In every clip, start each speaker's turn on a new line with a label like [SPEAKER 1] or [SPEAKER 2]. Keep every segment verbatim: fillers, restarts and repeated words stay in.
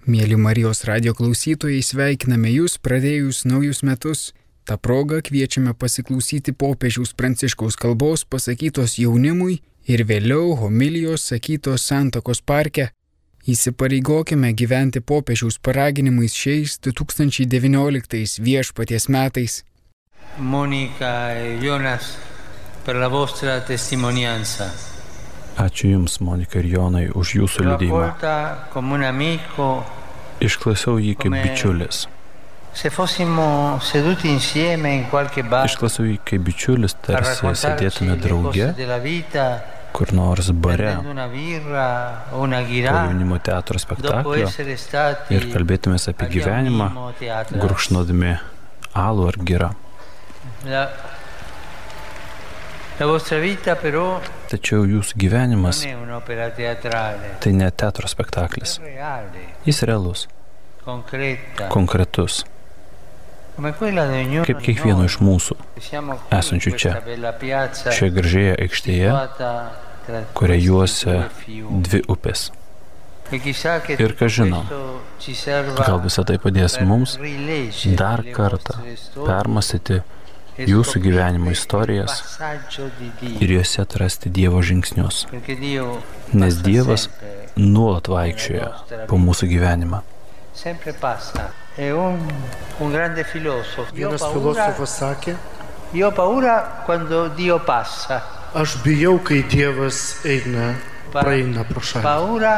[SPEAKER 1] Mieli Marijos radio klausytojai, sveikiname Jūs pradėjus naujus metus. Ta proga kviečiame pasiklausyti popiežiaus Pranciškaus kalbos pasakytos jaunimui ir vėliau homilijos sakytos Santakos parke. Įsipareigokime gyventi popiežiaus paraginimais šiais du tūkstančiai devynioliktais viešpaties metais.
[SPEAKER 2] Monika e Jonas, per la vostra testimonianza.
[SPEAKER 3] Ačiū Jums, Monika ir Jonai, už Jūsų liudijimą. Išklausiau jį kaip bičiulis. Išklausiau jį kaip bičiulis, tarsi sėdėtume drauge, kur nors bare, po jaunimo teatro spektaklio ir kalbėtumės apie gyvenimą, gurkšnodami alų ar girą. Tačiau Jūsų gyvenimas tai ne teatro spektaklis. Jis realus, konkretus, kaip kiekvieno iš mūsų, esančių čia, šioje gražioje aikštėje, kuria juosia dvi upės. Ir kas žino, gal visą tai padės mums dar kartą permąstyti Jūsų gyvenimo istorijas ir juose atrasti Dievo žingsnius, nes Dievas nuolat vaikščioja po mūsų gyvenimą.
[SPEAKER 4] Vienas filosofas sakė, aš bijau, kai Dievas eina, praeina pro šalį.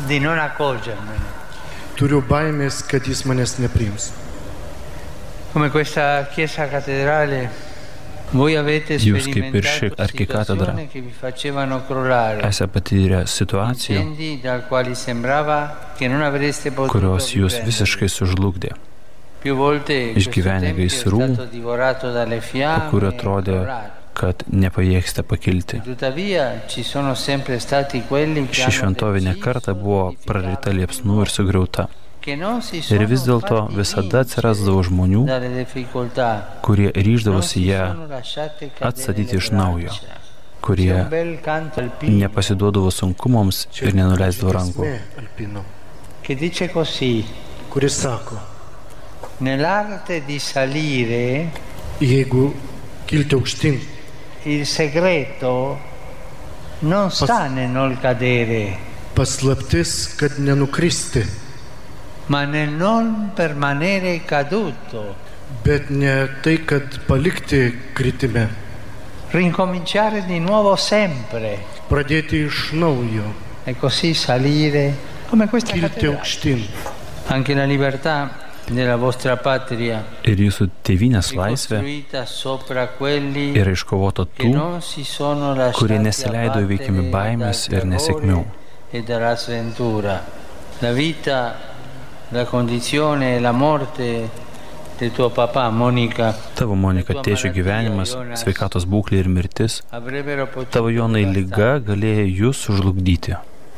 [SPEAKER 4] Turiu baimės, kad Jis manęs nepriims.
[SPEAKER 3] Jūs kaip ir ši arkikatedra esate patyrę situacijų, kurios jūs visiškai sužlugdė. Išgyvenę gaisrų, po kurių atrodė, kad nepajėgsite pakilti. Ši šventovė ne kartą buvo praryta liepsnų ir sugriauta. Ir vis dėlto visada atsirasdavo žmonių, kurie ryždavosi ją atstatyti iš naujo, kurie nepasiduodavo sunkumams ir nenuleisdavo rankų.
[SPEAKER 4] Kuris sako, jeigu kilti aukštyn, paslaptis, kad nenukristi,
[SPEAKER 2] ma nel non permanere caduto,
[SPEAKER 4] bet ne tai, kad palikti kritime,
[SPEAKER 2] rincominciare di nuovo sempre,
[SPEAKER 4] pradėti iš naujo,
[SPEAKER 2] e così salire come questa
[SPEAKER 4] kilti aukštyn.
[SPEAKER 2] Anche la libertà della vostra patria
[SPEAKER 3] ir jūsų tėvynės laisvė yra iškovota tų, kurie nesileido įveikiami baimės ir nesėkmių.
[SPEAKER 2] La vita, la condizione e la morte del tuo papà, Monica.
[SPEAKER 3] Tavo, Monika, tėčio gyvenimas, sveikatos būklė ir mirtis, tavo, Jonai, liga galėjo jūs sužlugdyti.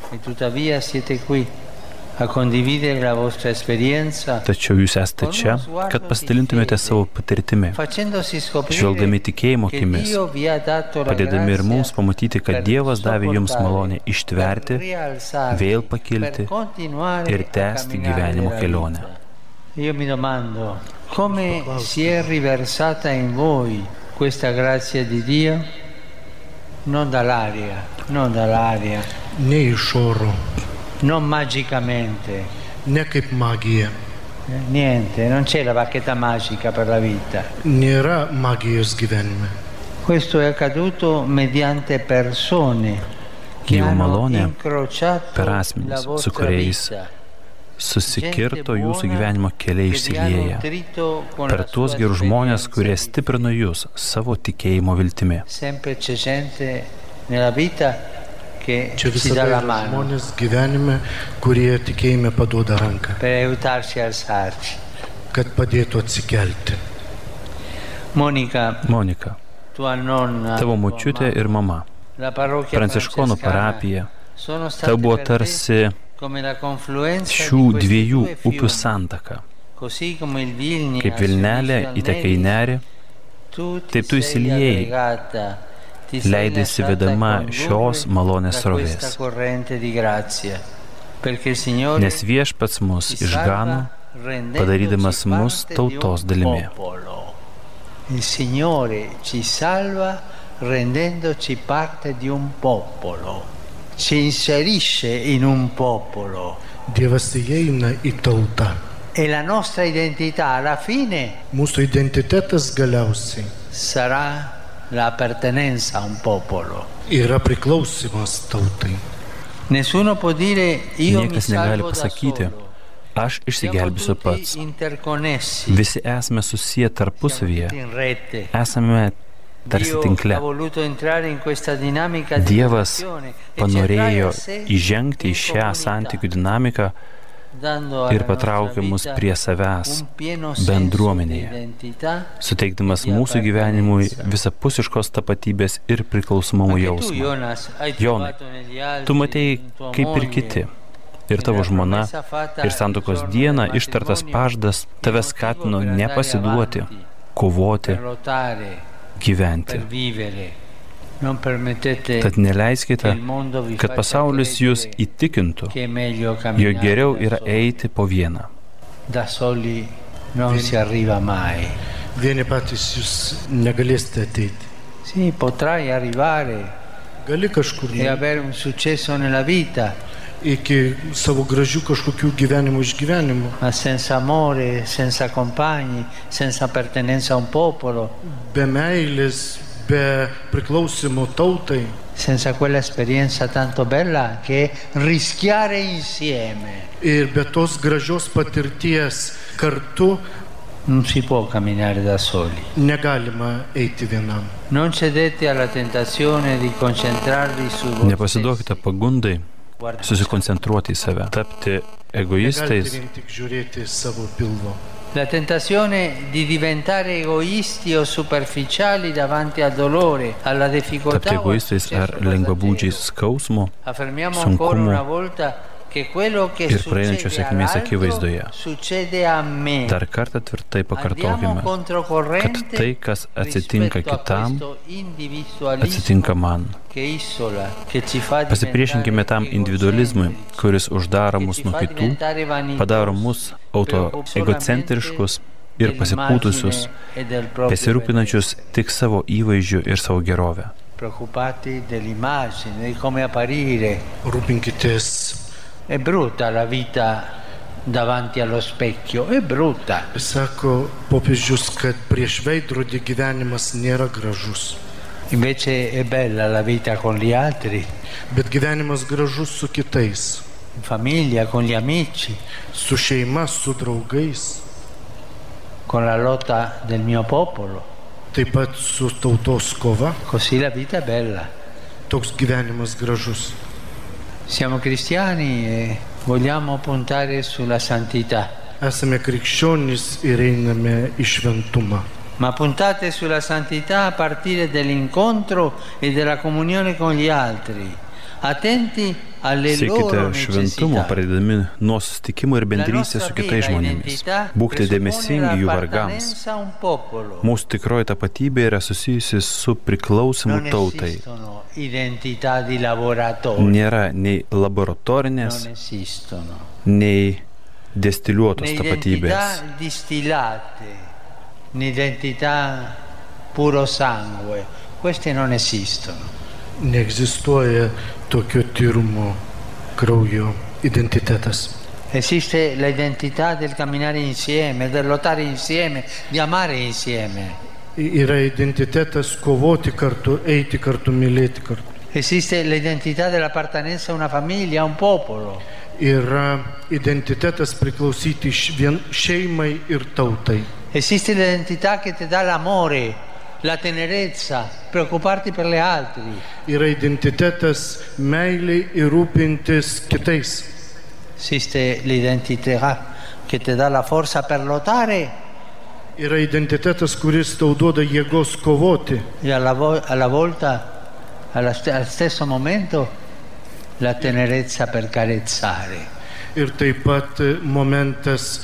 [SPEAKER 3] Tačiau jūs esate čia, kad pasidalintumėte savo patirtimi, žvelgdami tikėjimo akimis, padėdami ir mums pamatyti, kad Dievas davė jums malonę ištverti, vėl pakilti ir tęsti gyvenimo kelionę.
[SPEAKER 2] Io mi domando, come si è riversata in voi questa grazia di Dio? Non dall'aria, non dall'aria.
[SPEAKER 4] Ne iš oro.
[SPEAKER 2] Non magicamente.
[SPEAKER 4] Ne kaip magija.
[SPEAKER 2] Niente, non c'è la bacchetta magica per la vita.
[SPEAKER 4] Nėra magijos gyvenime.
[SPEAKER 2] Questo è accaduto mediante persone che hanno incrociato
[SPEAKER 3] per asmenis, su kuriais susikirto jūsų gyvenimo keliai išsilieja, per tuos gerus žmonės, kurie stiprino jūs savo tikėjimo viltimi.
[SPEAKER 4] Čia visada yra žmonės gyvenime, kurie tikėjime paduoda ranką, kad padėtų atsikelti.
[SPEAKER 3] Monika, Monika, tavo močiutė ir mama, Pranciškonų parapija, tau buvo tarsi šių dviejų upių santaka. Kaip Vilnelė įteka į nerį, taip tu įsiliejai, leidėsi vedama šios malonės srovės. Nes Viešpats mus išgano, padarydamas mus tautos dalimi.
[SPEAKER 2] Il Signore ci salva rendendoci parte di un popolo, ci inserisce in un popolo.
[SPEAKER 4] Dievas įeina į tautą.
[SPEAKER 2] E la nostra identità alla fine
[SPEAKER 4] Mūsų identitetas galiausiai
[SPEAKER 2] sarà l'appartenenza a un popolo.
[SPEAKER 4] Yra priklausymas tautai.
[SPEAKER 2] Nessuno può dire io mi
[SPEAKER 3] Niekas negali
[SPEAKER 2] salvo da
[SPEAKER 3] pasakyti,
[SPEAKER 2] solo.
[SPEAKER 3] aš išsigelbėsiu pats.
[SPEAKER 2] Interconnessi.
[SPEAKER 3] Visi esame susiję tarpusavyje, esame tarsi tinkle. Dievas panorėjo įžengti į šią santykių dinamiką ir patraukė mus prie savęs bendruomenėje, suteikdamas mūsų gyvenimui visapusiškos tapatybės ir priklausomumo jausmą. Jonai, tu matei kaip ir kiti, ir tavo žmona, ir santuokos dieną ištartas pažadas tave skatino nepasiduoti, kovoti, gyventi. Tad neleiskite, kad pasaulis jūs įtikintų, jog geriau yra eiti po vieną.
[SPEAKER 4] Vieni patys jūs negalėsite ateiti.
[SPEAKER 2] Sì, potrai arrivare
[SPEAKER 4] Gali kažkur
[SPEAKER 2] e avere un successo nella vita,
[SPEAKER 4] iki savo gražių kažkokių gyvenimų išgyvenimų.
[SPEAKER 2] ma senza amore, senza compagni, senza appartenenza a un popolo,
[SPEAKER 4] Be meilės, be priklausimo tautai,
[SPEAKER 2] senza quella esperienza tanto bella che è rischiare insieme.
[SPEAKER 4] ir be tos gražios patirties kartu
[SPEAKER 2] Non si può camminare da soli.
[SPEAKER 4] negalima eiti vienam.
[SPEAKER 2] Non cedete alla tentazione di concentrarvi su voi
[SPEAKER 3] Nepasiduokite pagundai susikoncentruoti į save, tapti
[SPEAKER 4] Negalite
[SPEAKER 3] egoistais,
[SPEAKER 4] vien tik žiūrėti savo pilvo.
[SPEAKER 2] La tentazione di diventare egoisti o superficiali davanti al dolore, alla difficoltà
[SPEAKER 3] tapti
[SPEAKER 2] o al
[SPEAKER 3] egoistais
[SPEAKER 2] successo
[SPEAKER 3] ar lengvabūdžiais
[SPEAKER 2] passaggero.
[SPEAKER 3] skausmo
[SPEAKER 2] Affermiamo ancora
[SPEAKER 3] sunkumų
[SPEAKER 2] una volta che quello che
[SPEAKER 3] ir praeinančios
[SPEAKER 2] succede
[SPEAKER 3] sėkmės
[SPEAKER 2] all'altro
[SPEAKER 3] akivaizdoje.
[SPEAKER 2] succede a me.
[SPEAKER 3] Dar kartą tvirtai
[SPEAKER 2] Andiamo
[SPEAKER 3] pakartokime, kad
[SPEAKER 2] controcorrente
[SPEAKER 3] tai, kas atsitinka
[SPEAKER 2] rispetto a
[SPEAKER 3] kitam,
[SPEAKER 2] questo individualismo
[SPEAKER 3] atsitinka man.
[SPEAKER 2] che isola, che ci fa
[SPEAKER 3] Pasipriešinkime tam
[SPEAKER 2] diventare
[SPEAKER 3] individualizmui,
[SPEAKER 2] egocentrici,
[SPEAKER 3] kuris uždaro
[SPEAKER 2] che
[SPEAKER 3] mus
[SPEAKER 2] ci
[SPEAKER 3] nuo
[SPEAKER 2] fa
[SPEAKER 3] kitų,
[SPEAKER 2] diventare vanitosi,
[SPEAKER 3] padaro mus autoegocentriškus ir pasipūtusius,
[SPEAKER 2] e del proprio
[SPEAKER 3] besirūpinančius tik savo įvaizdžiu ir savo gerovę.
[SPEAKER 2] preoccupati dell'immagine, di come apparire.
[SPEAKER 4] Rūpinkitės.
[SPEAKER 2] È brutta la vita davanti allo specchio, è brutta.
[SPEAKER 4] Sako popiežius, kad prieš veidrodį gyvenimas nėra gražus.
[SPEAKER 2] Invece è bella la vita con gli altri,
[SPEAKER 4] Bet gyvenimas gražus su kitais,
[SPEAKER 2] in famiglia, con gli amici,
[SPEAKER 4] su šeima, su draugais,
[SPEAKER 2] con la lotta del mio popolo.
[SPEAKER 4] taip pat su tautos kova.
[SPEAKER 2] Così la vita è bella.
[SPEAKER 4] Toks gyvenimas gražus.
[SPEAKER 2] Siamo cristiani e vogliamo puntare sulla santità.
[SPEAKER 4] Esame krikščionys ir einame į šventumą.
[SPEAKER 2] Ma puntate sulla santità a partire dall'incontro e dalla comunione con gli altri, attenti alle loro
[SPEAKER 3] Siekite šventumo,
[SPEAKER 2] necessità.
[SPEAKER 3] pradėdami nuo susitikimo ir bendrystės su kitais žmonėmis. Būkite dėmesingi jų vargams. Mūsų tikroji tapatybė yra susijusi su priklausimu
[SPEAKER 2] Non
[SPEAKER 3] tautai.
[SPEAKER 2] esistono identità di lavoratori,
[SPEAKER 3] Nėra nei
[SPEAKER 2] non
[SPEAKER 3] laboratorinės,
[SPEAKER 2] esistono.
[SPEAKER 3] nei destiliuotos
[SPEAKER 2] Né
[SPEAKER 3] tapatybės.
[SPEAKER 2] identità distillate, né identità puro sangue, queste non esistono.
[SPEAKER 4] Neegzistuoja tokio tyrumo kraujo identitetas.
[SPEAKER 2] Esiste l'identità del camminare insieme, del lottare insieme, di amare insieme.
[SPEAKER 4] Yra identitetas kovoti kartu, eiti kartu, mylėti kartu.
[SPEAKER 2] Esiste l'identità dell'appartenenza a una famiglia, a un popolo.
[SPEAKER 4] Yra identitetas priklausyti š- vien šeimai ir tautai.
[SPEAKER 2] Esiste l'identità che ti dà l'amore, la tenerezza, preoccuparti per gli altri.
[SPEAKER 4] Yra identitetas meiliai ir rūpintis kitais.
[SPEAKER 2] Esiste l'identità che ti dà la forza per lottare
[SPEAKER 4] Yra identitetas, kuris tau duoda jėgos kovoti.
[SPEAKER 2] e alla, vo- alla volta, alla st- al stesso momento, la tenerezza per carezzare.
[SPEAKER 4] Ir taip pat momentas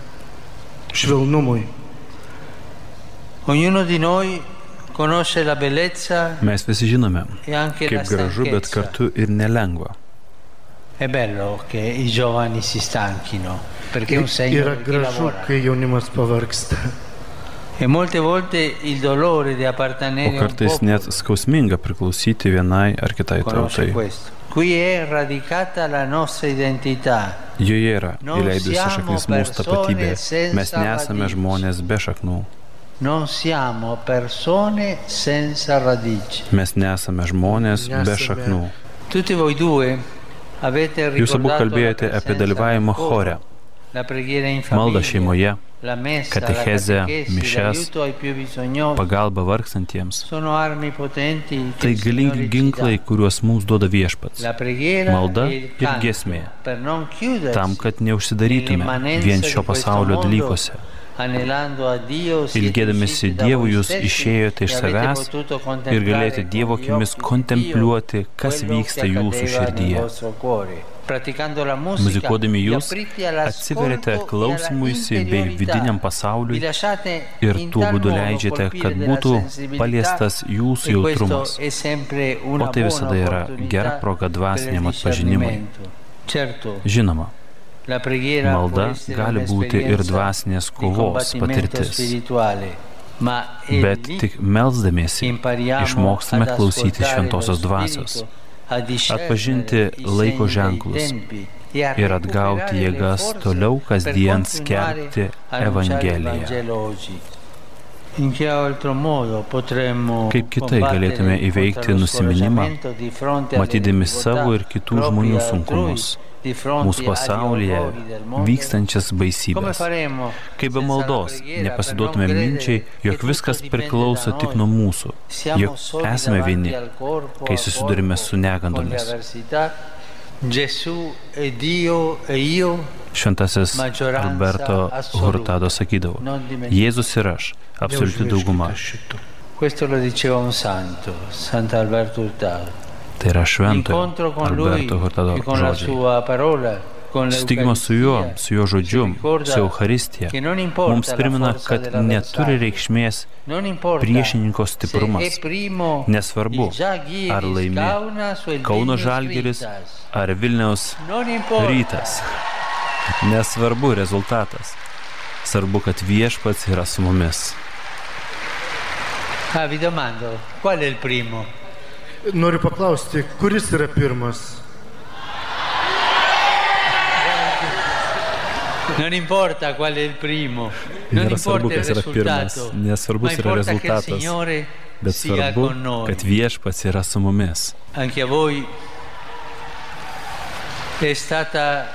[SPEAKER 4] švelnumui.
[SPEAKER 2] Ognuno di noi conosce la bellezza
[SPEAKER 3] Mes visi žinome,
[SPEAKER 2] e anche la
[SPEAKER 3] kaip gražu, bet
[SPEAKER 2] stanchezza
[SPEAKER 3] kartu ir nelengva
[SPEAKER 2] È bello che i giovani si stanchino, perché è un segno
[SPEAKER 4] Yra
[SPEAKER 2] di chi
[SPEAKER 4] gražu,
[SPEAKER 2] lavora.
[SPEAKER 4] kai jaunimas pavargsta.
[SPEAKER 2] E molte volte il dolore di
[SPEAKER 3] O
[SPEAKER 2] appartenere a un
[SPEAKER 3] kartais net
[SPEAKER 2] popolo
[SPEAKER 3] skausminga priklausyti vienai ar kitai
[SPEAKER 2] conosce
[SPEAKER 3] tautai.
[SPEAKER 2] questo. Qui è radicata la nostra identità.
[SPEAKER 3] Joje yra
[SPEAKER 2] Non
[SPEAKER 3] įleidusi
[SPEAKER 2] siamo
[SPEAKER 3] šaknis mūsų
[SPEAKER 2] persone
[SPEAKER 3] tapatybė.
[SPEAKER 2] senza
[SPEAKER 3] Mes nesame
[SPEAKER 2] radici.
[SPEAKER 3] žmonės be šaknų.
[SPEAKER 2] Non siamo persone senza radici.
[SPEAKER 3] Mes nesame žmonės be
[SPEAKER 4] Nesame.
[SPEAKER 3] šaknų.
[SPEAKER 2] Tutti voi due avete
[SPEAKER 3] Jūs abu
[SPEAKER 2] ricordato
[SPEAKER 3] kalbėjote
[SPEAKER 2] la
[SPEAKER 3] apie
[SPEAKER 2] presenza
[SPEAKER 3] dalyvavimą
[SPEAKER 2] del coro,
[SPEAKER 3] chore,
[SPEAKER 2] la preghiera in
[SPEAKER 3] maldą
[SPEAKER 2] famiglia,
[SPEAKER 3] šeimoje,
[SPEAKER 2] la messa,
[SPEAKER 3] katechezę,
[SPEAKER 2] la catechesi,
[SPEAKER 3] mišias,
[SPEAKER 2] l'aiuto ai più bisognosi.
[SPEAKER 3] pagalbą vargstantiems.
[SPEAKER 2] Sono armi potenti che
[SPEAKER 3] Tai
[SPEAKER 2] il Signore
[SPEAKER 3] galingi
[SPEAKER 2] ci
[SPEAKER 3] ginklai,
[SPEAKER 2] dà.
[SPEAKER 3] kuriuos mums duoda viešpats.
[SPEAKER 2] La preghiera
[SPEAKER 3] Malda
[SPEAKER 2] e il
[SPEAKER 3] ir
[SPEAKER 2] canto,
[SPEAKER 3] giesmė,
[SPEAKER 2] per non chiudersi
[SPEAKER 3] tam, kad neužsidarytume
[SPEAKER 2] nell'immanenza
[SPEAKER 3] vien
[SPEAKER 2] di
[SPEAKER 3] šio
[SPEAKER 2] questo
[SPEAKER 3] pasaulio
[SPEAKER 2] mondo,
[SPEAKER 3] dalykuose.
[SPEAKER 2] anelando a Dio, siete
[SPEAKER 3] Ilgėdamėsi
[SPEAKER 2] usciti da
[SPEAKER 3] Dievo,
[SPEAKER 2] voi
[SPEAKER 3] jūs
[SPEAKER 2] stessi
[SPEAKER 3] išėjote iš
[SPEAKER 2] e avete
[SPEAKER 3] savęs
[SPEAKER 2] potuto
[SPEAKER 3] ir
[SPEAKER 2] contemplare
[SPEAKER 3] galėjote Dievo
[SPEAKER 2] con gli
[SPEAKER 3] akimis
[SPEAKER 2] occhi di
[SPEAKER 3] kontempliuoti,
[SPEAKER 2] Dio
[SPEAKER 3] kas
[SPEAKER 2] quello
[SPEAKER 3] vyksta
[SPEAKER 2] che
[SPEAKER 3] jūsų
[SPEAKER 2] accadeva nel
[SPEAKER 3] širdyje.
[SPEAKER 2] vostro cuore. Praticando la musica,
[SPEAKER 3] Muzikuodami
[SPEAKER 2] vi
[SPEAKER 3] jūs
[SPEAKER 2] aprite all'ascolto
[SPEAKER 3] atsiverėte
[SPEAKER 2] e alla
[SPEAKER 3] klausimuisi bei
[SPEAKER 2] interiorità.
[SPEAKER 3] vidiniam
[SPEAKER 2] Vi
[SPEAKER 3] pasauliui
[SPEAKER 2] lasciate
[SPEAKER 3] ir
[SPEAKER 2] in
[SPEAKER 3] tuo
[SPEAKER 2] tal
[SPEAKER 3] būdu
[SPEAKER 2] modo
[SPEAKER 3] leidžiate,
[SPEAKER 2] colpire
[SPEAKER 3] kad
[SPEAKER 2] della
[SPEAKER 3] būtų
[SPEAKER 2] sensibilità,
[SPEAKER 3] paliestas jūsų
[SPEAKER 2] e questo
[SPEAKER 3] jautrumas.
[SPEAKER 2] è sempre
[SPEAKER 3] O
[SPEAKER 2] una
[SPEAKER 3] tai
[SPEAKER 2] buona
[SPEAKER 3] visada yra
[SPEAKER 2] opportunità
[SPEAKER 3] gera proga
[SPEAKER 2] per il
[SPEAKER 3] dvasiniam atpažinimui.
[SPEAKER 2] discernimento. Certo,
[SPEAKER 3] Žinoma,
[SPEAKER 2] la preghiera
[SPEAKER 3] malda
[SPEAKER 2] può essere
[SPEAKER 3] gali būti ir
[SPEAKER 2] un'esperienza
[SPEAKER 3] dvasinės
[SPEAKER 2] di
[SPEAKER 3] kovos
[SPEAKER 2] combattimento
[SPEAKER 3] patirtis,
[SPEAKER 2] spirituale, ma è
[SPEAKER 3] bet
[SPEAKER 2] lì
[SPEAKER 3] tik melzdamiesi
[SPEAKER 2] impariamo
[SPEAKER 3] išmokstame
[SPEAKER 2] ad
[SPEAKER 3] klausyti
[SPEAKER 2] ascoltare
[SPEAKER 3] šventosios
[SPEAKER 2] lo
[SPEAKER 3] dvasios,
[SPEAKER 2] Spirito, a discernere
[SPEAKER 3] atpažinti
[SPEAKER 2] i
[SPEAKER 3] laiko
[SPEAKER 2] segni dei
[SPEAKER 3] ženklus
[SPEAKER 2] tempi e a
[SPEAKER 3] ir atgauti
[SPEAKER 2] recuperare le
[SPEAKER 3] jėgas
[SPEAKER 2] forze
[SPEAKER 3] toliau
[SPEAKER 2] per
[SPEAKER 3] kasdien
[SPEAKER 2] continuare
[SPEAKER 3] skelbti
[SPEAKER 2] a annunciare il
[SPEAKER 3] Evangeliją.
[SPEAKER 2] Vangelo oggi. In che altro modo potremmo
[SPEAKER 3] Kaip kitai galėtume įveikti nusiminimą, matydami savo ir kitų žmonių sunkumus, mūsų pasaulyje vykstančias baisybės. Kaip be maldos nepasiduotume minčiai, jog viskas priklauso tik nuo mūsų, jog esame vieni, kai susidurime su negandomis. Šventasis Alberto Hurtado sakydavo, Jėzus ir aš, absoliuti dauguma.
[SPEAKER 2] Questo lo diceva un santo, Sant'Alberto Hurtado.
[SPEAKER 3] Tai yra šventojo Alberto Hurtado žodžiai. Susitikimas su juo, su jo žodžiu, su Eucharistija, mums primena, kad neturi reikšmės priešininko stiprumas. Nesvarbu, ar laimi Kauno Žalgiris ar Vilniaus Rytas. Nesvarbu rezultatas. Svarbu, kad viešpats yra su mumis.
[SPEAKER 2] Ah, vi domando, qual è il primo?
[SPEAKER 4] Noriu paklausti, kuris yra pirmas?
[SPEAKER 2] Non importa qual è il primo, non
[SPEAKER 3] Nėra svarbu,
[SPEAKER 2] importa il
[SPEAKER 3] kas yra pirmas,
[SPEAKER 2] risultato,
[SPEAKER 3] nesvarbus
[SPEAKER 2] ma
[SPEAKER 3] yra
[SPEAKER 2] importa che il
[SPEAKER 3] rezultatas,
[SPEAKER 2] Signore
[SPEAKER 3] bet
[SPEAKER 2] sia
[SPEAKER 3] svarbu,
[SPEAKER 2] con noi.
[SPEAKER 3] kad viešpats yra su mumis.
[SPEAKER 2] Anche a voi è stata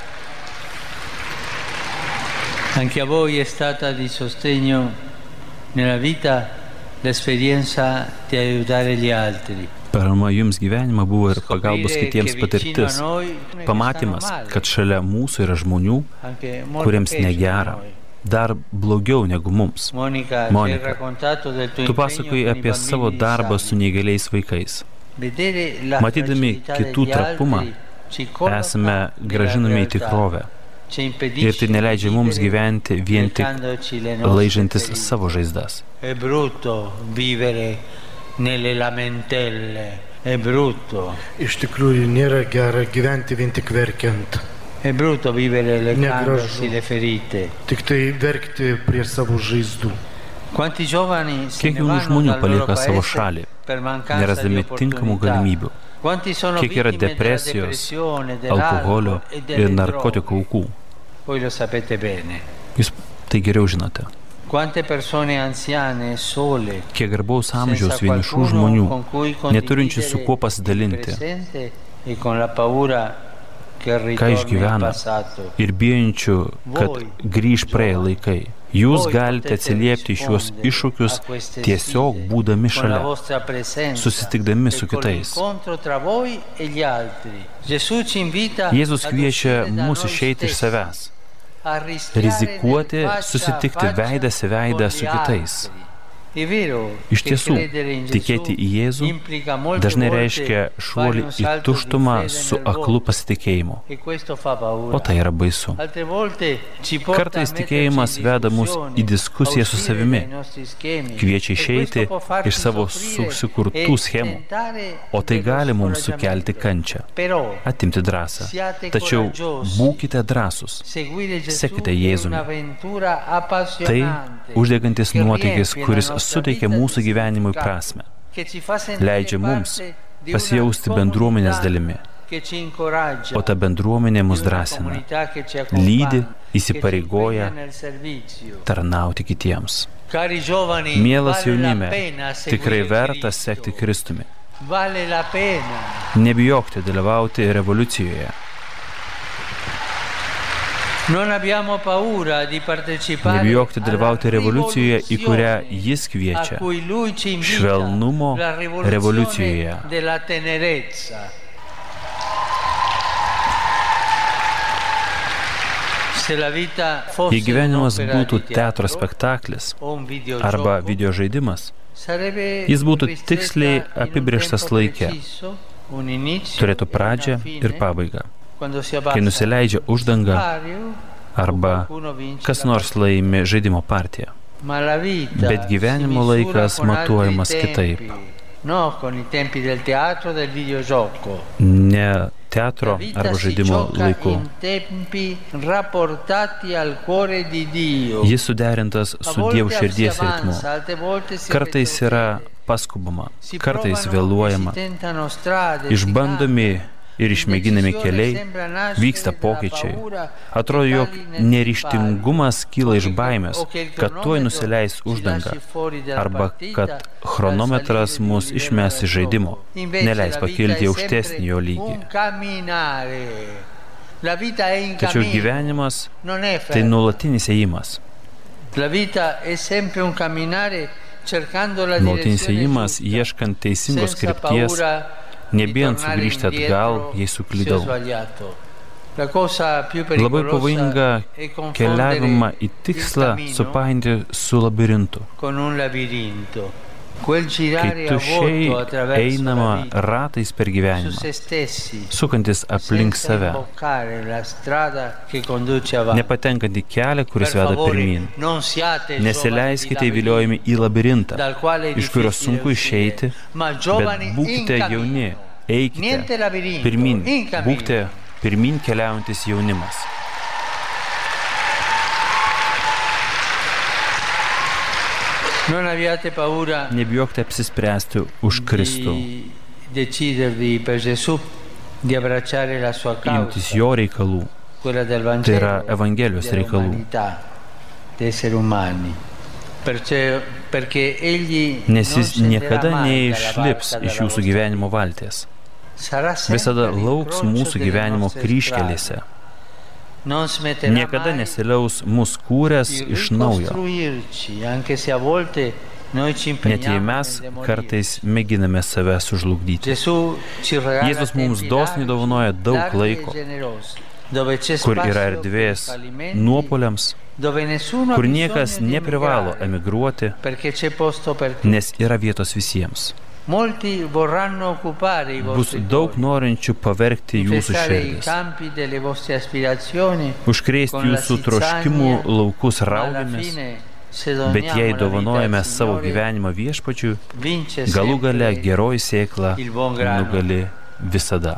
[SPEAKER 2] anche a voi è stata di sostegno nella vita l'esperienza di aiutare gli altri.
[SPEAKER 3] Parama jums gyvenimą buvo ir pagalbos kitiems patirtis. Pamatymas, kad šalia mūsų yra žmonių, kuriems negera, dar blogiau negu mums. Monika, tu pasakoji apie savo darbą su neįgaliais vaikais. Matydami kitų trapumą, esame grąžinami į tikrovę. Ir tai neleidžia mums gyventi vien tik laižantis savo žaizdas.
[SPEAKER 2] È brutto vivere nelle lamentelle, è brutto.
[SPEAKER 4] Iš tikrųjų nėra gera gyventi vien tik verkiant.
[SPEAKER 2] È brutto vivere legandosi le ferite.
[SPEAKER 4] Tik tai verkti prie savo žaizdų.
[SPEAKER 2] Quanti giovani se
[SPEAKER 3] Kiek
[SPEAKER 2] ne
[SPEAKER 3] jaunų
[SPEAKER 2] vanno
[SPEAKER 3] žmonių
[SPEAKER 2] dal loro
[SPEAKER 3] palieka savo
[SPEAKER 2] paese
[SPEAKER 3] šalį,
[SPEAKER 2] per mancanza di
[SPEAKER 3] nerasdami tinkamų
[SPEAKER 2] opportunità.
[SPEAKER 3] galimybių.
[SPEAKER 2] Quanti sono
[SPEAKER 3] Kiek yra
[SPEAKER 2] vittime della
[SPEAKER 3] depresijos,
[SPEAKER 2] depressione,
[SPEAKER 3] alkoholio
[SPEAKER 2] dell'alcol e
[SPEAKER 3] ir
[SPEAKER 2] delle
[SPEAKER 3] narkotikų
[SPEAKER 2] droghe.
[SPEAKER 3] aukų.
[SPEAKER 2] Voi lo sapete bene.
[SPEAKER 3] Jūs tai geriau žinote.
[SPEAKER 2] Quante persone anziane, sole,
[SPEAKER 3] Kiek garbaus amžiaus vienišų žmonių, neturinčių su kuo pasidalinti,
[SPEAKER 2] e con la paura che
[SPEAKER 3] ką
[SPEAKER 2] ritorni al
[SPEAKER 3] išgyvena
[SPEAKER 2] passato.
[SPEAKER 3] ir bijančių, kad grįž praėję laikai. Jūs galite atsiliepti šiuos iššūkius tiesiog būdami šalia, susitikdami su kitais. Jėzus kviečia mus išeiti iš savęs, rizikuoti, susitikti veidas į veidą su kitais, Iš tiesų, tikėti į Jėzų dažnai reiškia šuolį į tuštumą su aklu pasitikėjimu. O tai yra baisu. Kartais tikėjimas veda mus į diskusiją su savimi, kviečia išeiti iš savo susikurtų schemų, o tai gali mums sukelti kančią, atimti drąsą. Tačiau būkite drąsūs, sekite Jėzumi. Tai uždegantis nuotykis, kuris suteikia mūsų gyvenimui prasmę, leidžia mums pasijausti bendruomenės dalimi, o ta bendruomenė mus drąsina, lydi, įsipareigoja tarnauti kitiems. Mielas jaunime, tikrai verta sekti Kristumi. Nebijokite dalyvauti revoliucijoje. Nebijokite dalyvauti revoliucijoje, į kurią jis kviečia, švelnumo revoliucijoje. Jei gyvenimas būtų teatro spektaklis arba videožaidimas, jis būtų tiksliai apibrėžtas laike, turėtų pradžią ir pabaigą. Kai nusileidžia uždanga arba kas nors laimi žaidimo partiją. Bet gyvenimo laikas matuojamas kitaip. Ne teatro arba žaidimo laiku. Jis suderintas su Dievo širdies ritmu. Kartais yra paskubama, kartais vėluojama, išbandomi ir išmėginami keliai, vyksta pokyčiai. Atrodo, jog neryžtingumas kyla iš baimės, kad tuoj nusileis uždanga, arba kad chronometras mus išmes iš žaidimo, neleis pakilti aukštesnį jo lygį. Tačiau gyvenimas tai nuolatinis ėjimas. Nuolatinis ėjimas ieškant teisingos krypties, nebijant sugrįžti atgal, jei suklydau. Labai pavojinga keliavimą į tikslą supainti su labirintu. Kai tuščiai einama ratais per gyvenimą, sukantis aplink save, nepatenkant į kelią, kuris veda pirmyn. Nesileiskite įviliojami į labirintą, iš kurio sunku išeiti, bet būkite jauni, eikite pirmyn, būkite pirmyn keliaujantis jaunimas. Nebijokite apsispręsti už Kristų, imtis jo reikalų, tai yra Evangelijos reikalų. Nes jis niekada neišlips iš jūsų gyvenimo valties. Visada lauks mūsų gyvenimo kryžkelėse. Niekada nesiliaus mus kūręs iš naujo. Net jei mes kartais mėginame save sužlugdyti. Jėzus mums dosniai dovanoja daug laiko, kur yra erdvės nuopuoliams, kur niekas neprivalo emigruoti, nes yra vietos visiems. Bus daug norinčių pavergti jūsų širdis, užkrėsti jūsų troškimų laukus raudėmis, bet jei dovanojame savo gyvenimą Viešpačiui, galų gale geroji sėkla nugali visada.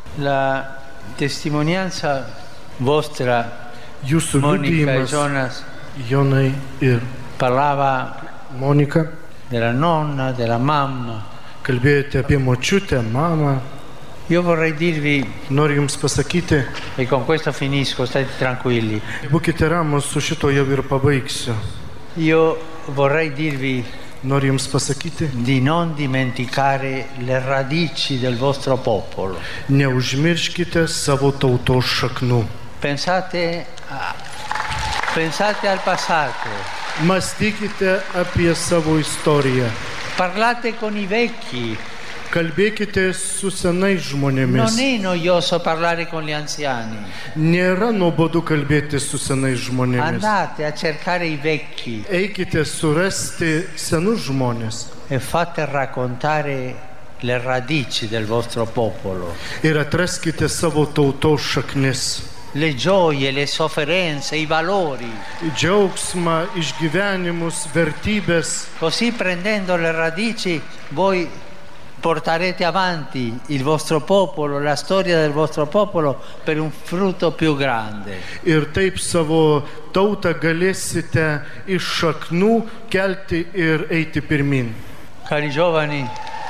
[SPEAKER 4] Jūsų liudijimas, Jonai ir Monika,
[SPEAKER 2] della nonna, della mamma.
[SPEAKER 4] Kalbėjote apie močiutę, mamą.
[SPEAKER 2] Io vorrei dirvi,
[SPEAKER 4] noriu jums pasakyti,
[SPEAKER 2] e con questo finisco, state tranquilli.
[SPEAKER 4] Būkite ramus, su šito jau ir pabaigsiu.
[SPEAKER 2] Io vorrei dirvi,
[SPEAKER 4] noriu jums pasakyti,
[SPEAKER 2] di non dimenticare le radici del vostro popolo.
[SPEAKER 4] Neužmirškite savo tautos šaknų.
[SPEAKER 2] Pensate, a, pensate al passato.
[SPEAKER 4] Mąstykite apie savo istoriją.
[SPEAKER 2] Parlate con i vecchi.
[SPEAKER 4] Kalbėkite su senais žmonėmis.
[SPEAKER 2] Non è noioso parlare con gli anziani.
[SPEAKER 4] Nėra nuobodu kalbėti su senais žmonėmis.
[SPEAKER 2] Andate a cercare i vecchi.
[SPEAKER 4] Eikite surasti senus žmonės.
[SPEAKER 2] E fate raccontare le radici del vostro popolo.
[SPEAKER 4] Ir atraskite savo tautos šaknis.
[SPEAKER 2] Le gioie, le sofferenze, i valori.
[SPEAKER 4] Džiaugsmą, išgyvenimus, vertybės.
[SPEAKER 2] Così prendendo le radici voi porterete avanti il vostro popolo, la storia del vostro popolo per un frutto più grande.
[SPEAKER 4] Ir taip savo tautą galėsite iš šaknų kelti ir eiti pirmin.
[SPEAKER 2] Cari giovani,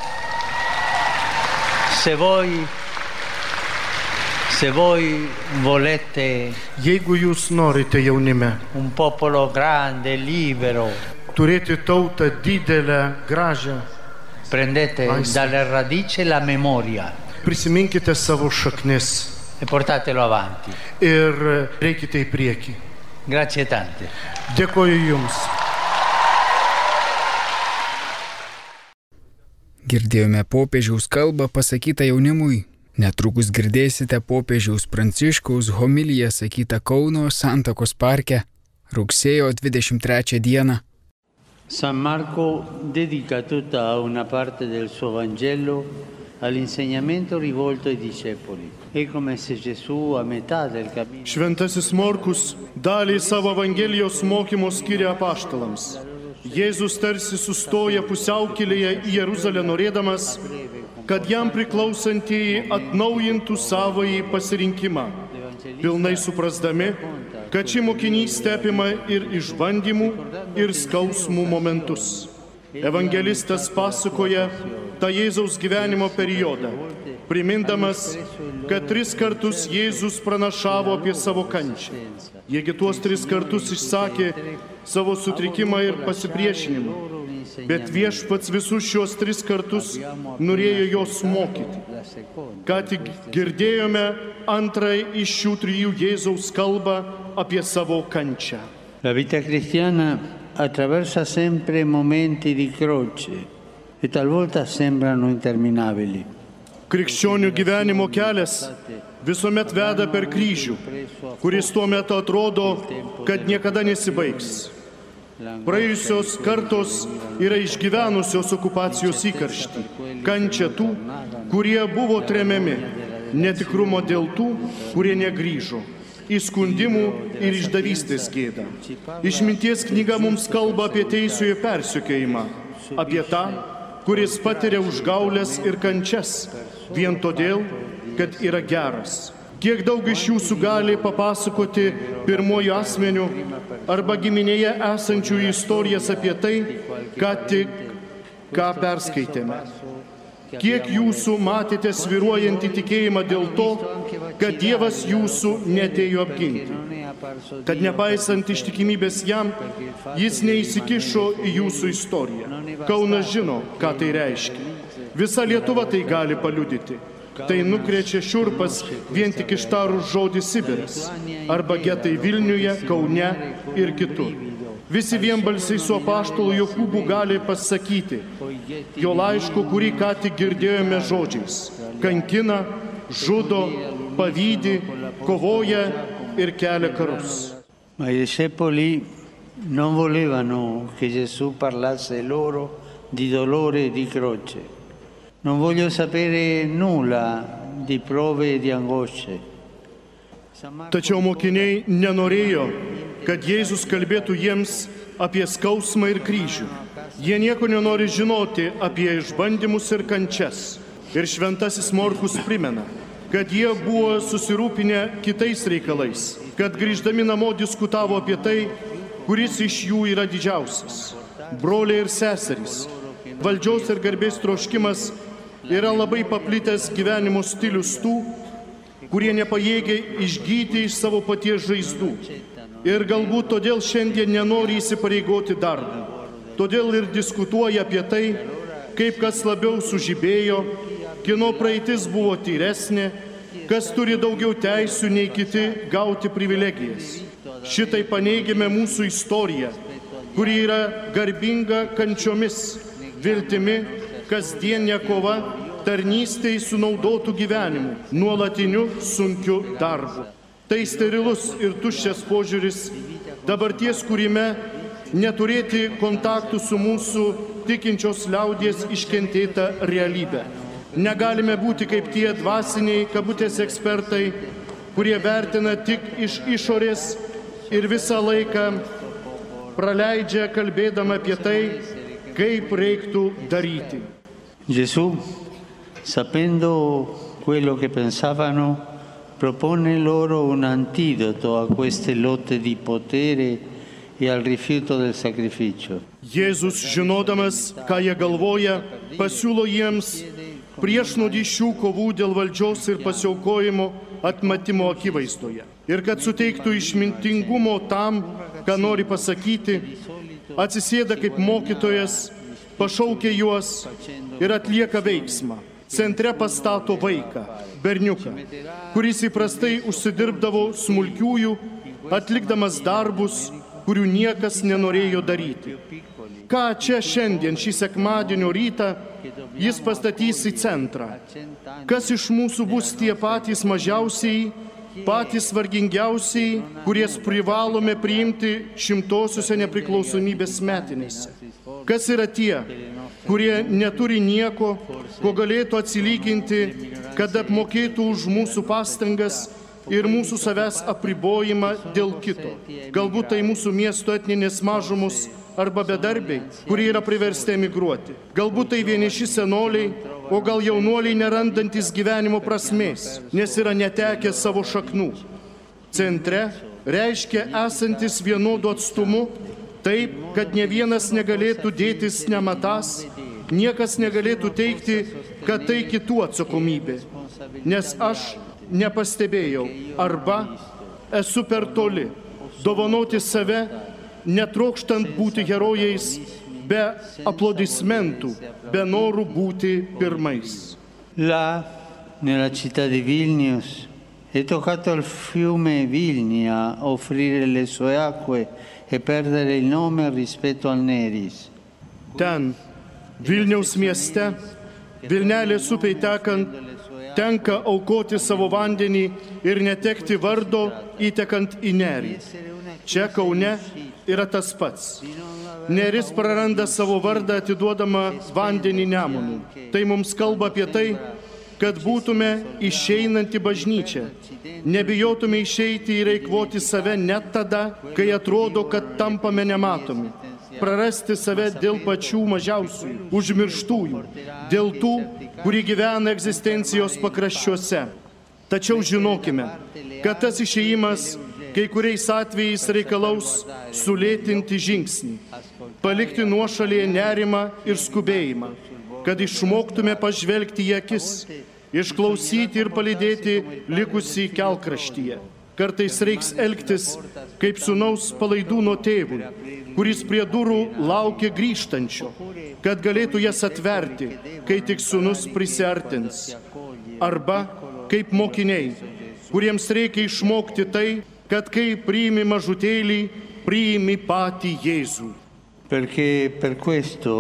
[SPEAKER 2] se voi Se voi volete
[SPEAKER 4] Jeigu jūs norite, jaunime,
[SPEAKER 2] un popolo grande, libero,
[SPEAKER 4] turėti tautą didelę, gražią,
[SPEAKER 2] prendete
[SPEAKER 4] laisvę.
[SPEAKER 2] dalle radici la memoria.
[SPEAKER 4] Prisiminkite savo šaknis
[SPEAKER 2] E portatelo avanti.
[SPEAKER 4] ir reikite į priekį.
[SPEAKER 2] Grazie tante.
[SPEAKER 4] Dėkoju Jums.
[SPEAKER 1] Girdėjome popiežiaus kalbą pasakytą jaunimui. Netrukus girdėsite popiežiaus Pranciškaus homiliją sakytą Kauno Santakos parke rugsėjo dvidešimt trečią dieną.
[SPEAKER 2] San Marco dedica tutta una parte del suo Vangelo all'insegnamento rivolto ai discepoli. È come se Gesù a metà del cammino.
[SPEAKER 4] Šventasis Morkus dalį savo Evangelijos mokymo skiria apaštalams. Jėzus tarsi sustoja pusiaukelėje į Jeruzalę norėdamas, kad jam priklausantieji atnaujintų savąjį pasirinkimą, pilnai suprasdami, kad ši mokinystė apima ir išbandymų, ir skausmų momentus. Evangelistas pasakoja tą Jėzaus gyvenimo periodą, primindamas, kad tris kartus Jėzus pranašavo apie savo kančią. Jiegi tuos tris kartus išsakė savo sutrikimą ir pasipriešinimą, bet viešpats visus šios tris kartus norėjo jos mokyti. Ką tik girdėjome antrąją iš šių trijų Jėzaus kalbą apie savo kančią.
[SPEAKER 2] La vita cristiana attraversa sempre momenti di croce e talvolta sembrano interminabili.
[SPEAKER 4] Krikščionių gyvenimo kelias visuomet veda per kryžių, kuris tuo metu atrodo, kad niekada nesibaigs. Praėjusios kartos yra išgyvenusios okupacijos įkarštį, kančią tų, kurie buvo tremiami, netikrumo dėl tų, kurie negrįžo, įskundimų ir išdavystės gėdą. Išminties knyga mums kalba apie teisųjų persekiojimą, apie tą, kuris patiria užgaulės ir kančias, vien todėl, kad yra geras. Kiek daug iš jūsų gali papasakoti pirmojų asmenių arba giminėje esančių istorijas apie tai, ką tik ką perskaitėme. Kiek jūsų matėte svyruojantį tikėjimą dėl to, kad Dievas jūsų neatėjo apginti. Kad nepaisant ištikimybės jam, jis neįsikišo į jūsų istoriją. Kaunas žino, ką tai reiškia. Visa Lietuva tai gali paliudyti. Tai nukrečia šiurpas vien tik ištarus žodį Sibiras, arba getai Vilniuje, Kaune ir kitur. Visi vienbalsiai su apaštalu Jokūbu gali pasakyti jo laiško, kurį ką tik girdėjome žodžiais. Kankina, žudo, pavydi, kovoja ir kelia karus.
[SPEAKER 2] Ma i discepoli non volevano che Gesù parlasse loro di dolore e di croce. Non voglio sapere nulla di prove e di angosce.
[SPEAKER 4] Tačiau mokiniai nenorėjo, kad Jėzus kalbėtų jiems apie skausmą ir kryžių. Jie nieko nenori žinoti apie išbandymus ir kančias. Ir šventasis Morkus primena, kad jie buvo susirūpinę kitais reikalais, kad grįždami namo diskutavo apie tai, kuris iš jų yra didžiausias. Broliai ir seserys, valdžios ir garbės troškimas yra labai paplitęs gyvenimo stilius tų, kurie nepajėgia išgyti iš savo paties žaizdų. Ir galbūt todėl šiandien nenori įsipareigoti darbų. Todėl ir diskutuoja apie tai, kaip kas labiau sužibėjo, kieno praeitis buvo tyresnė, kas turi daugiau teisių nei kiti gauti privilegijas. Šitai paneigime mūsų istoriją, kuri yra garbinga kančiomis, viltimi, kasdienė kova tarnystėj sunaudotų gyvenimu, nuolatiniu sunkiu darbu. Tai sterilus ir tuščias požiūris dabarties kūrime neturėti kontaktų su mūsų tikinčios liaudies iškentėta realybė. Negalime būti kaip tie dvasiniai kabutės ekspertai, kurie vertina tik iš išorės ir visą laiką praleidžia kalbėdama apie tai, kaip reiktų daryti.
[SPEAKER 2] Gesù, sapendo quello che pensavano, propone loro un antidoto a queste lotte di potere e al rifiuto del sacrificio.
[SPEAKER 4] Jėzus, žinodamas, ką jie galvoja, pasiūlo jiems priešnuodį šių kovų dėl valdžios ir pasiaukojimo atmetimo akivaizdoje. Ir kad suteiktų išmintingumo tam, ką nori pasakyti, atsisėda kaip mokytojas, pašaukia juos ir atlieka veiksmą. Centre pastato vaiką, berniuką, kuris įprastai užsidirbdavo smulkiųjų, atlikdamas darbus, kurių niekas nenorėjo daryti. Ką čia šiandien, šį sekmadienio rytą, jis pastatys į centrą? Kas iš mūsų bus tie patys mažiausiai, patys vargingiausiai, kuries privalome priimti šimtosiuose nepriklausomybės metinėse? Kas yra tie, kurie neturi nieko, ko galėtų atsilyginti, kad apmokėtų už mūsų pastangas ir mūsų savęs apribojimą dėl kito? Galbūt tai mūsų miesto etninės mažumos arba bedarbiai, kurie yra priversti emigruoti. Galbūt tai vieniši senoliai, o gal jaunuoliai nerandantis gyvenimo prasmės, nes yra netekę savo šaknų. Centre reiškia esantis vienodu atstumu, taip, kad ne vienas negalėtų dėtis nematas, niekas negalėtų teikti, kad tai kitų atsakomybė, nes aš nepastebėjau arba esu per toli dovanoti save, netrokštant būti herojais, be aplodismentų, be norų būti pirmais.
[SPEAKER 2] Là, nella città di Vilnius, è toccato al fiume Vilnia offrire le sue acque e perdere il nome rispetto al Neris.
[SPEAKER 4] Ten, Vilniaus mieste, Vilnelės upei tekant, tenka aukoti savo vandenį ir netekti vardo įtekant į Nerį. Čia Kaune yra tas pats. Neris praranda savo vardą atiduodama vandenį Nemunui. Tai mums kalba apie tai, kad būtume išeinanti bažnyčia. Nebijotume išeiti ir eikvoti save net tada, kai atrodo, kad tampame nematomi. Prarasti save dėl pačių mažiausių, užmirštųjų, dėl tų, kurie gyvena egzistencijos pakraščiuose. Tačiau žinokime, kad tas išėjimas kai kuriais atvejais reikalaus sulėtinti žingsnį, palikti nuošalėje nerimą ir skubėjimą, kad išmoktume pažvelgti į akis, išklausyti ir palydėti likusį kelkraštyje. Kartais reiks elgtis kaip sūnaus palaidūno tėvui, kuris prie durų laukia grįžtančio, kad galėtų jas atverti, kai tik sūnus prisiartins. Arba kaip mokiniai, kuriems reikia išmokti tai, kad kai priimi mažutėlį, priimi patį Jėzų.
[SPEAKER 2] Perché per questo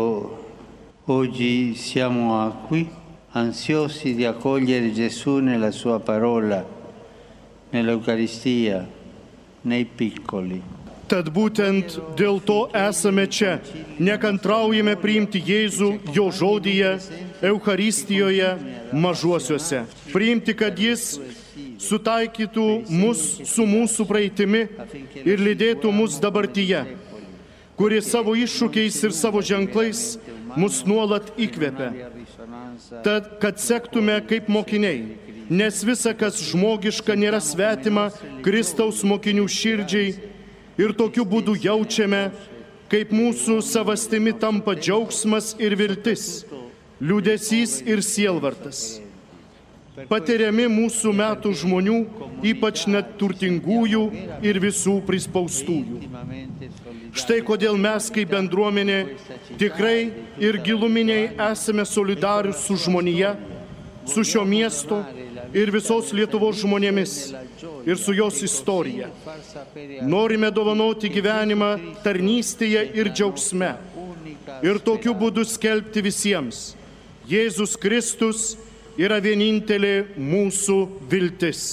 [SPEAKER 2] oggi siamo qui, ansiosi di accogliere Gesù nella sua parola, nell'Eucaristia, nei piccoli.
[SPEAKER 4] Tad būtent dėl to esame čia, nekantraujame priimti Jėzų jo žodyje, Eucharistijoje, mažuosiuose. Priimti, kad jis sutaikytų mus su mūsų praeitimi ir lydėtų mus dabartyje, kuri savo iššūkiais ir savo ženklais mus nuolat įkvepia. Tad, kad sektume kaip mokiniai, nes visa, kas žmogiška, nėra svetima Kristaus mokinių širdžiai ir tokiu būdu jaučiame, kaip mūsų savastimi tampa džiaugsmas ir viltis, liūdesys ir sielvartas. Patiriami mūsų metų žmonių, ypač net turtingųjų ir visų prispaustųjų. Štai kodėl mes kaip bendruomenė tikrai ir giluminiai esame solidarūs su žmonija, su šio miesto ir visos Lietuvos žmonėmis ir su jos istorija. Norime dovanoti gyvenimą tarnystėje ir džiaugsme ir tokiu būdu skelbti visiems, Jėzus Kristus yra vienintelė mūsų viltis.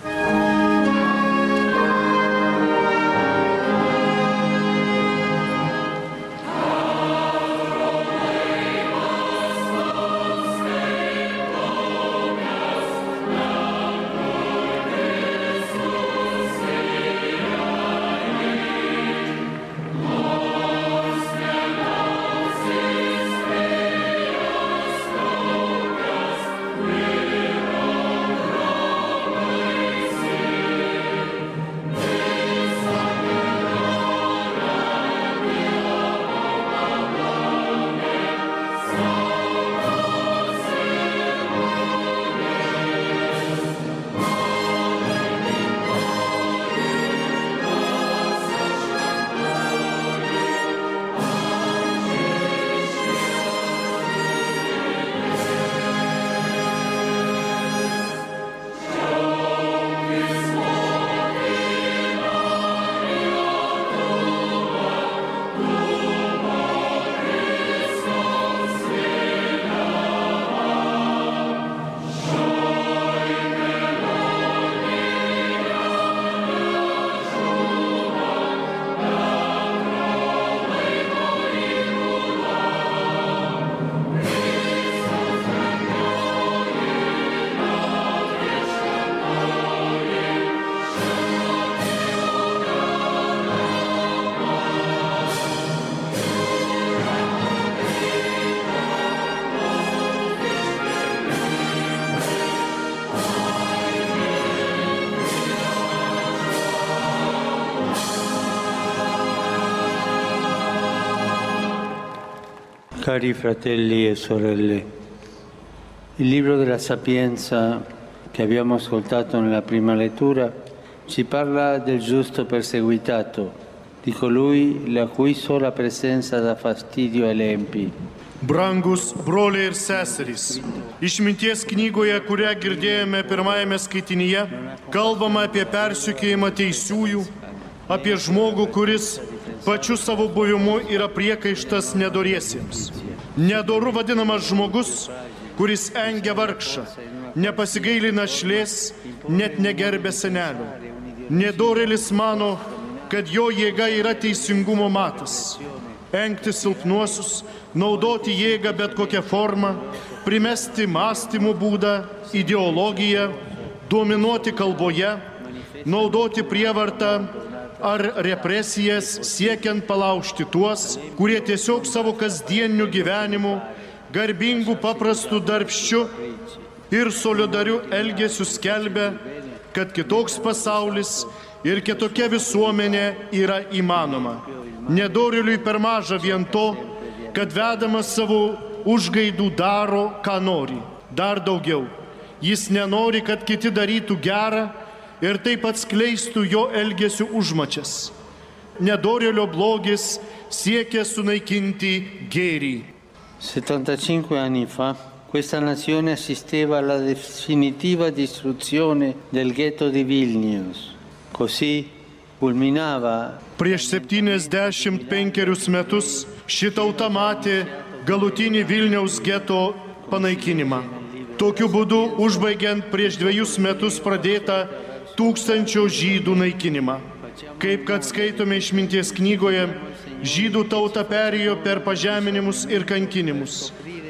[SPEAKER 2] Cari fratelli e sorelle, il libro della Sapienza che abbiamo ascoltato nella prima lettura ci parla del giusto perseguitato, di colui la cui sola presenza dà fastidio ai lempi.
[SPEAKER 4] Brangus broliai ir seserys, išminties knygoje, kurią girdėjome pirmajame skaitinyje, kalbama apie persekiojimą teisiųjų, apie žmogų, kuris pačiu savo buvimu yra priekaištas nedoriesiems. Nedoru vadinamas žmogus, kuris engia vargšą, nepasigaili našlės, net negerbė senelio. Nedorėlis mano, kad jo jėga yra teisingumo matas. Engti silpnuosius, naudoti jėgą bet kokią formą, primesti mąstymo būdą, ideologiją, dominuoti kalboje, naudoti prievartą ar represijas siekiant palaužti tuos, kurie tiesiog savo kasdieniu gyvenimu, garbingų, paprastų, darbščių ir solidarių elgesių skelbia, kad kitoks pasaulis ir kitokia visuomenė yra įmanoma. Nedorėliui per maža vien to, kad vedamas savo užgaidų daro, ką nori. Dar daugiau. Jis nenori, kad kiti darytų gerą ir taip atskleistų jo elgesių užmačias. Nedorėlio blogis siekia sunaikinti gėrį.
[SPEAKER 2] settantacinque anni fa questa nazione assisteva alla definitiva distruzione del ghetto di Vilnius. Così culminava.
[SPEAKER 4] Prieš septyniasdešimt penkerius metus ši tauta matė galutinį Vilniaus geto panaikinimą. Tokiu būdu užbaigiant prieš dviejus metus pradėtą tūkstančio žydų naikinimą. Kaip kad skaitome išminties knygoje, žydų tauta perėjo per pažeminimus ir kankinimus.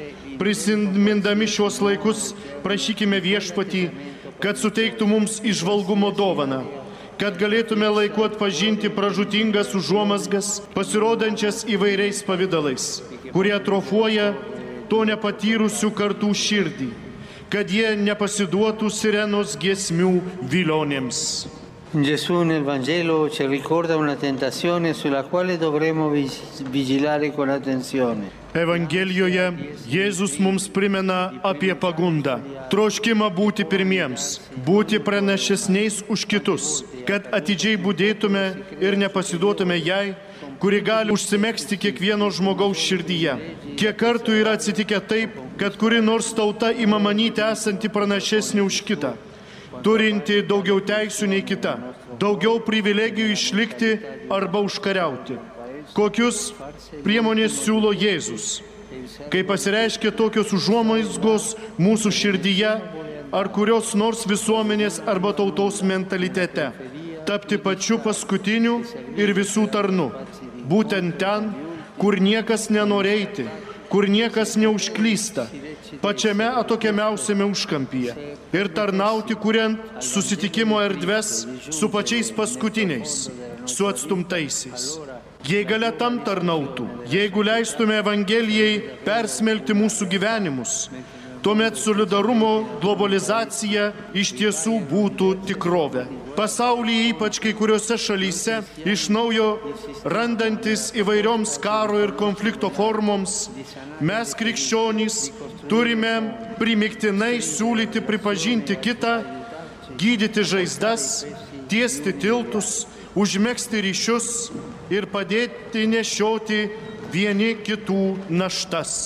[SPEAKER 4] Prisimindami šios laikus, prašykime viešpatį, kad suteiktų mums įžvalgumo dovaną, kad galėtume laiku atpažinti pražūtingas užuomazgas, pasirodančias įvairiais pavidalais, kurie atrofuoja to nepatyrusių kartų širdį, kad jie nepasiduotų sirenos giesmių vilionėms.
[SPEAKER 2] Gesù nel Vangelo ci ricorda una tentazione sulla quale dovremo vigilare con attenzione.
[SPEAKER 4] Evangelijoje Jėzus mums primena apie pagundą, troškimą būti pirmiems, būti pranašesniais už kitus, kad atidžiai budėtume ir nepasiduotume jai, kuri gali užsimegzti kiekvieno žmogaus širdyje. Kiek kartų yra atsitikę taip, kad kuri nors tauta ima manyti esanti pranašesnė už kitą, turinti daugiau teisių nei kita, daugiau privilegijų išlikti arba užkariauti. Kokius priemonės siūlo Jėzus? kai pasireiškia tokios užuomazgos mūsų širdyje ar kurios nors visuomenės arba tautos mentalitete, tapti pačiu paskutiniu ir visų tarnu, būtent ten, kur niekas nenori eiti, kur niekas neužklysta, pačiame atokiamiausiame užkampyje ir tarnauti, kuriant susitikimo erdves su pačiais paskutiniais, su atstumtaisiais. Jei galia tam tarnautų, jeigu leistume Evangelijai persmelkti mūsų gyvenimus, tuomet solidarumo globalizacija iš tiesų būtų tikrovė. Pasaulyje, ypač kai kuriuose šalyse, iš naujo randantis įvairioms karo ir konflikto formoms, mes krikščionys turime primiktinai siūlyti pripažinti kitą, gydyti žaizdas, tiesti tiltus, užmegzti ryšius ir padėti nešioti vieni kitų naštas.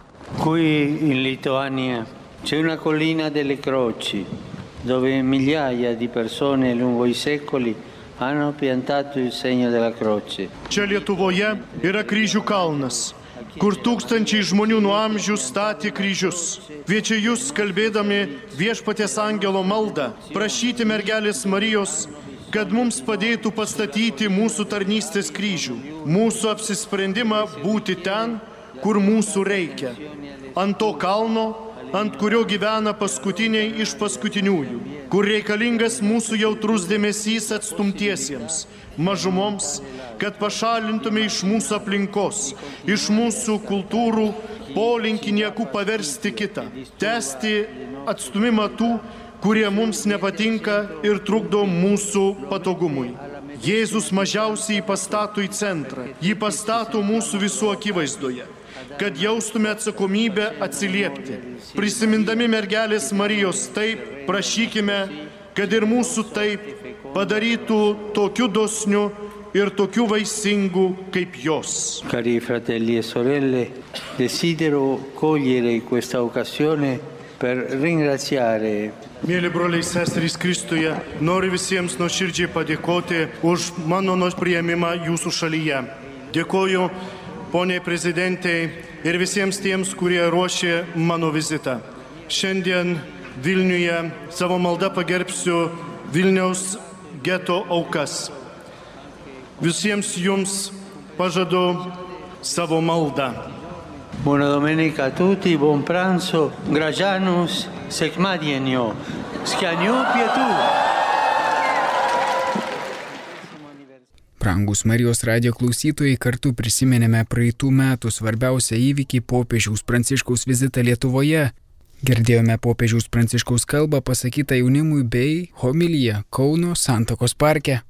[SPEAKER 2] Qui in Lituania c'è una collina delle croci dove migliaia di persone lungo i secoli hanno piantato il segno della croce.
[SPEAKER 4] Čia Lietuvoje yra kryžių kalnas, kur tūkstančiai žmonių nuo amžių statė kryžius. Kviečia jūs, kalbėdami Viešpaties angelo maldą, prašyti mergelės Marijos, kad mums padėtų pastatyti mūsų tarnystės kryžių, mūsų apsisprendimą būti ten, kur mūsų reikia, ant to kalno, ant kurio gyvena paskutiniai iš paskutiniųjų, kur reikalingas mūsų jautrus dėmesys atstumtiesiems, mažumoms, kad pašalintume iš mūsų aplinkos, iš mūsų kultūrų polinkį niekų paversti kitą, tęsti atstumimą tų, kurie mums nepatinka ir trukdo mūsų patogumui. Jėzus mažiausiai pastato į centrą, jį pastato mūsų visų akivaizdoje, kad jaustume atsakomybę atsiliepti. Prisimindami mergelės Marijos taip, prašykime, kad ir mūsų taip padarytų tokiu dosniu ir tokiu vaisingu kaip jos.
[SPEAKER 2] Cari fratelli e sorelle, desidero cogliere questa occasione per ringraziare.
[SPEAKER 4] Mėly broliai seserys Kristuje, noriu visiems nuoširdžiai padėkoti už mano priėmimą jūsų šalyje. Dėkoju poniai prezidentei ir visiems tiems, kurie ruošė mano vizitą. Šiandien Vilniuje savo maldą pagerbsiu Vilniaus geto aukas. Visiems jums pažadu savo maldą.
[SPEAKER 2] Buona domenica a tutti, buon pranzo, gracianus, sekmadienio, skanių pietų.
[SPEAKER 1] Brangus Marijos radijo klausytojai, kartu prisiminėme praeitų metų svarbiausią įvykį popiežiaus Pranciškaus vizitą Lietuvoje. Girdėjome popiežiaus Pranciškaus kalbą pasakytą jaunimui bei homiliją Kauno Santakos parke.